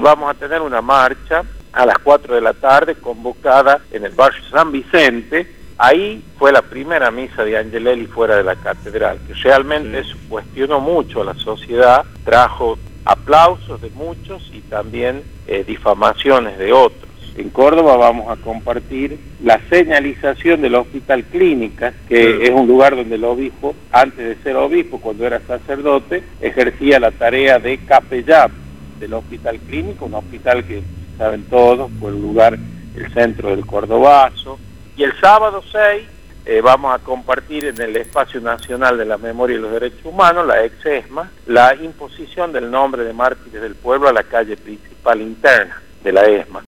Vamos a tener una marcha a las 4 de la tarde convocada en el barrio San Vicente. Ahí fue la primera misa de Angelelli fuera de la catedral, que realmente eso cuestionó mucho a la sociedad, trajo aplausos de muchos y también difamaciones de otros. En Córdoba vamos a compartir la señalización del Hospital Clínicas, que es un lugar donde el obispo, antes de ser obispo, cuando era sacerdote, ejercía la tarea de capellán del Hospital Clínico, un hospital que saben todos, fue el lugar, el centro del Cordobazo. Y el sábado 6 vamos a compartir en el Espacio Nacional de la Memoria y los Derechos Humanos, la ex-ESMA, la imposición del nombre de Mártires del Pueblo a la calle principal interna de la ESMA.